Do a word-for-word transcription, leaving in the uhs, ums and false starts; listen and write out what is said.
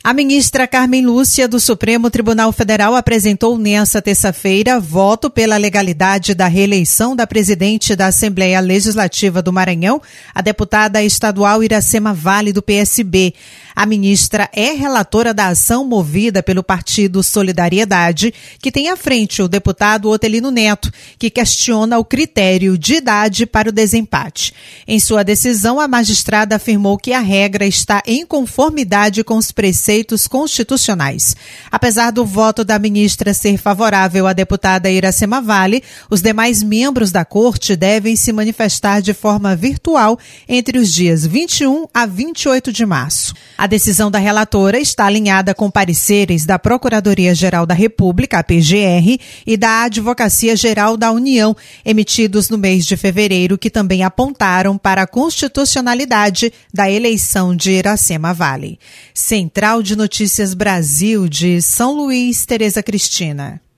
A ministra Carmen Lúcia, do Supremo Tribunal Federal, apresentou nesta terça-feira voto pela legalidade da reeleição da presidente da Assembleia Legislativa do Maranhão, a deputada estadual Iracema Vale, do P S B. A ministra é relatora da ação movida pelo Partido Solidariedade, que tem à frente o deputado Otelino Neto, que questiona o critério de idade para o desempate. Em sua decisão, a magistrada afirmou que a regra está em conformidade com os preceitos constitucionais. Apesar do voto da ministra ser favorável à deputada Iracema Vale, os demais membros da corte devem se manifestar de forma virtual entre os dias vinte e um a vinte e oito de março. A decisão da relatora está alinhada com pareceres da Procuradoria-Geral da República, a P G R, e da Advocacia Geral da União, emitidos no mês de fevereiro, que também apontaram para a constitucionalidade da eleição de Iracema Vale. Central de Notícias Brasil, de São Luís, Tereza Cristina.